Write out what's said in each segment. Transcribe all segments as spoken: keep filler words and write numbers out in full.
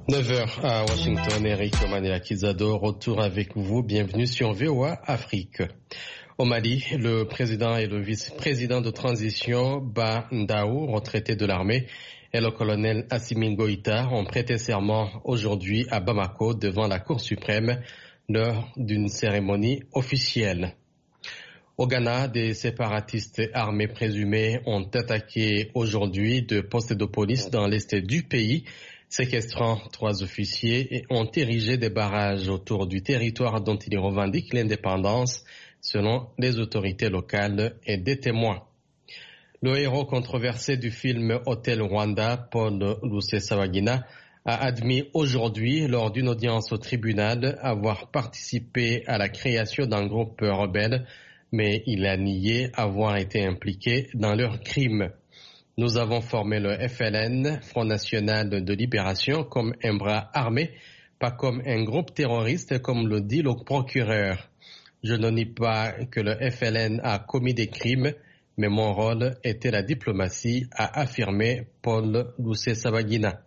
neuf heures à Washington, Eric Manela-Kizado, retour avec vous. Bienvenue sur V O A Afrique. Au Mali, le président et le vice-président de transition Ba Ndao, retraité de l'armée, et le colonel Assimi Goïta ont prêté serment aujourd'hui à Bamako devant la Cour suprême lors d'une cérémonie officielle. Au Ghana, des séparatistes armés présumés ont attaqué aujourd'hui deux postes de police dans l'est du pays, séquestrant trois officiers et ont érigé des barrages autour du territoire dont ils revendiquent l'indépendance, selon les autorités locales et des témoins. Le héros controversé du film Hôtel Rwanda, Paul Rusesabagina, a admis aujourd'hui, lors d'une audience au tribunal, avoir participé à la création d'un groupe rebelle, mais il a nié avoir été impliqué dans leurs crimes. Nous avons formé le F L N, Front National de Libération, comme un bras armé, pas comme un groupe terroriste, comme le dit le procureur. Je ne nie pas que le F L N a commis des crimes, mais mon rôle était la diplomatie, a affirmé Paul Rusesabagina.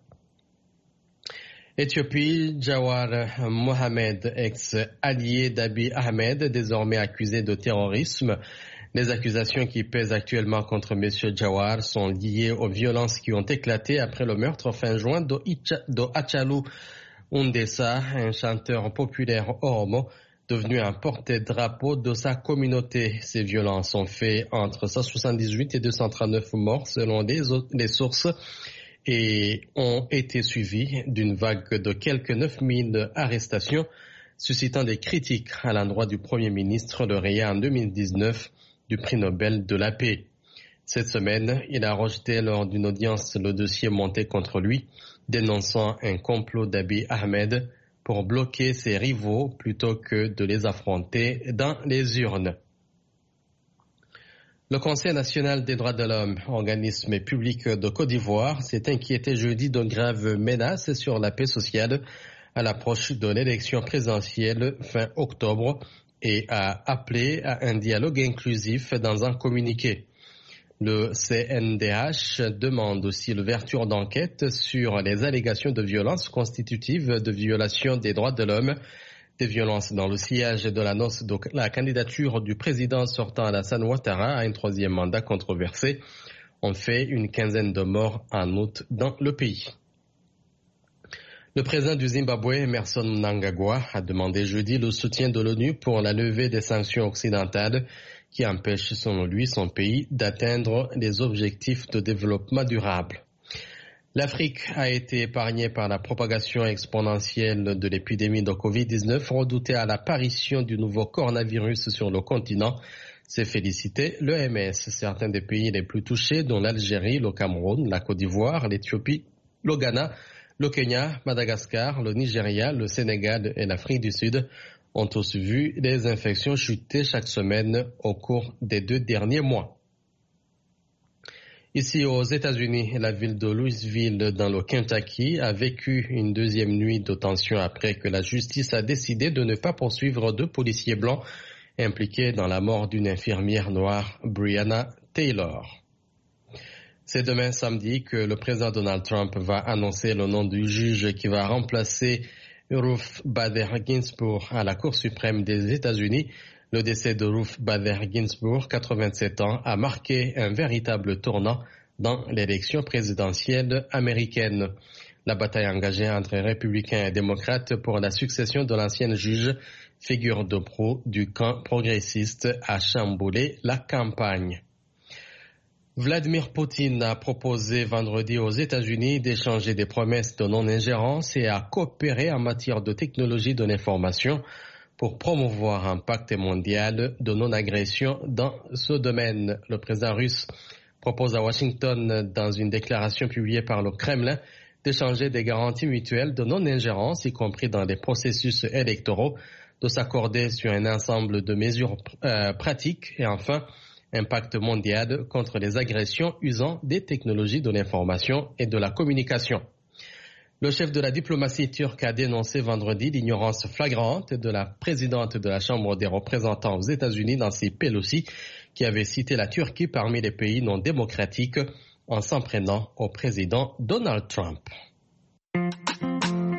Éthiopie, Jawar Mohamed, ex-allié d'Abiy Ahmed, désormais accusé de terrorisme. Les accusations qui pèsent actuellement contre M. Jawar sont liées aux violences qui ont éclaté après le meurtre fin juin d'Hachalu Hundessa, un chanteur populaire oromo, devenu un porte-drapeau de sa communauté. Ces violences ont fait entre cent soixante-dix-huit et deux cent trente-neuf morts selon les, les sources et ont été suivies d'une vague de quelques neuf mille arrestations, suscitant des critiques à l'endroit du Premier ministre lauréat en deux mille dix-neuf du prix Nobel de la paix. Cette semaine, il a rejeté lors d'une audience le dossier monté contre lui, dénonçant un complot d'Abiy Ahmed pour bloquer ses rivaux plutôt que de les affronter dans les urnes. Le Conseil national des droits de l'homme, organisme public de Côte d'Ivoire, s'est inquiété jeudi de graves menaces sur la paix sociale à l'approche de l'élection présidentielle fin octobre et a appelé à un dialogue inclusif dans un communiqué. Le C N D H demande aussi l'ouverture d'enquêtes sur les allégations de violences constitutives de violation des droits de l'homme, des violences dans le sillage de la noce de la candidature du président sortant Alassane Ouattara à un troisième mandat controversé ont fait une quinzaine de morts en août dans le pays. Le président du Zimbabwe, Emmerson Mnangagwa, a demandé jeudi le soutien de l'ONU pour la levée des sanctions occidentales qui empêchent, selon lui, son pays d'atteindre les objectifs de développement durable. L'Afrique a été épargnée par la propagation exponentielle de l'épidémie de covid dix-neuf redoutée à l'apparition du nouveau coronavirus sur le continent. C'est félicité l'O M S. Certains des pays les plus touchés, dont l'Algérie, le Cameroun, la Côte d'Ivoire, l'Éthiopie, le Ghana, le Kenya, Madagascar, le Nigeria, le Sénégal et l'Afrique du Sud ont tous vu les infections chuter chaque semaine au cours des deux derniers mois. Ici aux États-Unis, la ville de Louisville dans le Kentucky a vécu une deuxième nuit de tension après que la justice a décidé de ne pas poursuivre deux policiers blancs impliqués dans la mort d'une infirmière noire, Breonna Taylor. C'est demain samedi que le président Donald Trump va annoncer le nom du juge qui va remplacer Ruth Bader Ginsburg à la Cour suprême des États-Unis. Le décès de Ruth Bader Ginsburg, quatre-vingt-sept ans, a marqué un véritable tournant dans l'élection présidentielle américaine. La bataille engagée entre républicains et démocrates pour la succession de l'ancienne juge, figure de proue du camp progressiste, a chamboulé la campagne. Vladimir Poutine a proposé vendredi aux États-Unis d'échanger des promesses de non-ingérence et à coopérer en matière de technologie de l'information pour promouvoir un pacte mondial de non-agression dans ce domaine. Le président russe propose à Washington, dans une déclaration publiée par le Kremlin, d'échanger des garanties mutuelles de non-ingérence, y compris dans les processus électoraux, de s'accorder sur un ensemble de mesures euh, pratiques et enfin un pacte mondial contre les agressions usant des technologies de l'information et de la communication. Le chef de la diplomatie turque a dénoncé vendredi l'ignorance flagrante de la présidente de la Chambre des représentants aux États-Unis, Nancy Pelosi, qui avait cité la Turquie parmi les pays non démocratiques en s'en prenant au président Donald Trump.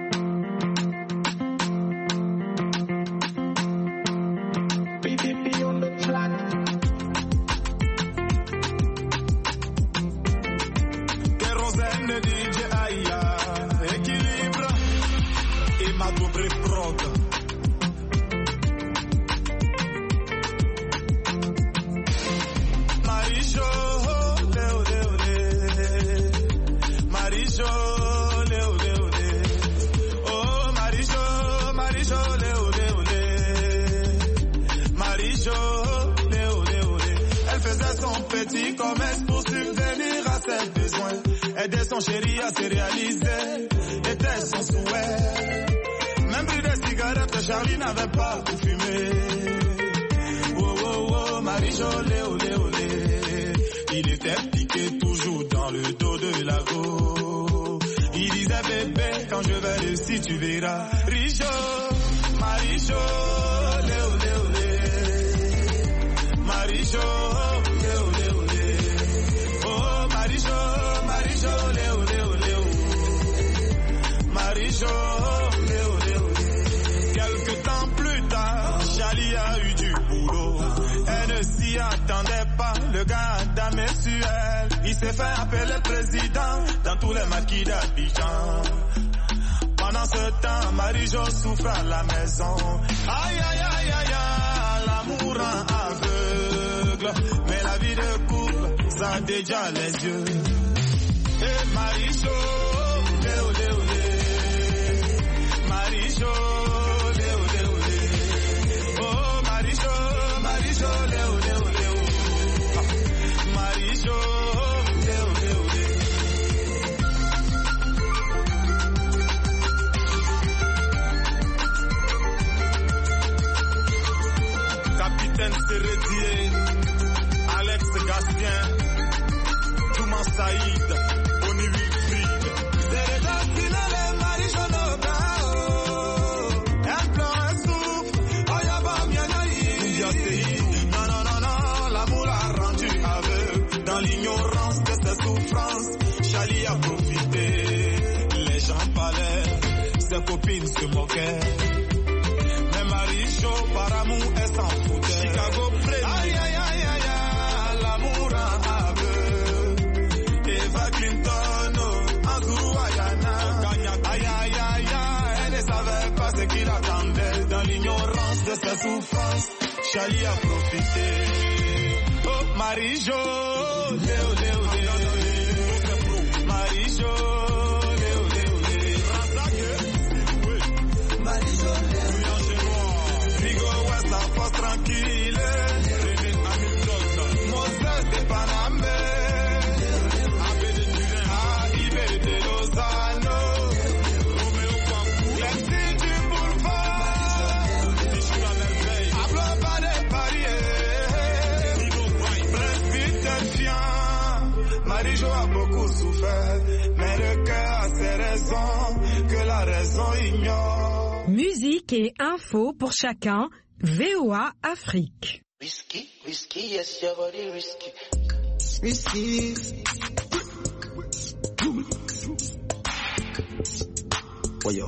petit commerce pour subvenir à ses besoins. Aider son chéri à se réaliser était son souhait. Même plus des cigarettes, Charlie n'avait pas pour fumer. Oh oh oh, Marie-Jo, olé olé olé. Il était piqué toujours dans le dos de la go. Il disait bébé, quand je vais réussir tu verras. Rijo, Marie-Jo, olé olé olé. Marie-Jo, olé olé olé. Oh Marie-Jo, Marie-Jo, olé olé olé. Marie-Jo, olé olé olé. Quelque temps plus tard, Charlie a eu du boulot. Elle ne s'y attendait pas, le gars d'âme sur elle. Il s'est fait appeler président dans tous les maquis d'Abidjan. Pendant ce temps, Marie-Jo souffre à la maison. Aïe aïe aïe aïe aïe, l'amour rend aveugle. Mais la vie de couple, ça a déjà les yeux. Et Marie-Jo, olé olé olé. Marie-Jo, olé olé olé. Oh Marie-Jo, Marie-Jo, olé olé olé. Marie-Jo, olé olé olé. Capitaine Seredier, Alex Gastien, Touman Saïd, Oni Wilfried. C'est le final de Marie-Jo Nobao. Elle pleure, elle souffre, oh y'a pas bien naïf. Non, non, non, non, l'amour l'a rendu aveugle. Dans l'ignorance de ses souffrances, Charlie a profité. Les gens parlaient, ses copines se moquaient. Mais Marie-Jo, par amour, elle s'en foutait. Chicago Play. Aïe, aïe, aïe, aïe, aïe, l'amour rend aveugle. Eva Clinton, Anzuru Ayana. Aïe, aïe, aïe, aïe, elle ne savait pas ce qu'il attendait. Dans l'ignorance de ses souffrances, Charlie a profité. Oh, Marie-Jo, olé, olé, olé. Marie-Jo, olé, olé, olé. Marie-Jo, olé, olé. Vigo West, la force tranquille. Moses de Paname. Aïbé de Lozano. Lexi du boulevard. Hablo pas de Paris. Marie-Jo a beaucoup souffert, mais le cœur a ses raisons que la raison ignore. Musique et info pour chacun, V O A Afrique. Risky, risky, yes, your body risky. Risky. Oh, yo.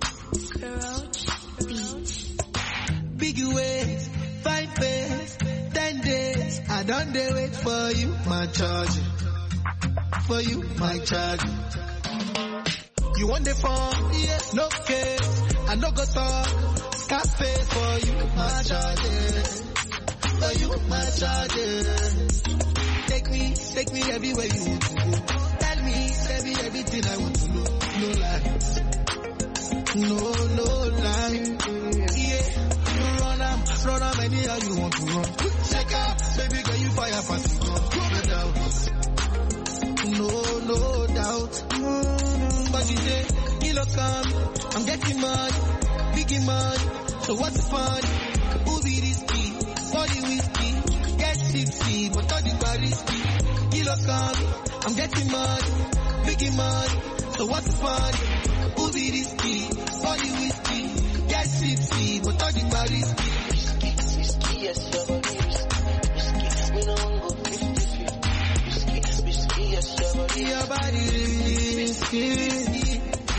Big ways, five days, ten days. I don't dare wait for you, my charge. For you, my charge. You want the phone? Yeah, no case. I no go talk. Cafe for you, my charge. For you, my charge. Take me, take me everywhere you want to go. Tell me, tell me everything I want to know. No lies. No, no lie. Yeah, you run am, run am anyhow you want to run. Check out, baby girl, you fire fast. No doubt. No, no doubt. But you say, kilo come, I'm getting money, biggie money. So what's the fun? Who be risky? Body whiskey, get tipsy, but all the bar risky. Kilo come, I'm getting money, biggie money. So what's the fun? Who be risky? Body whiskey, get tipsy, but all the bar risky. Risky, risky, yes, your body risky. Risky, we don't go fifty fifty. Risky, risky, yes, your body. Your body risky.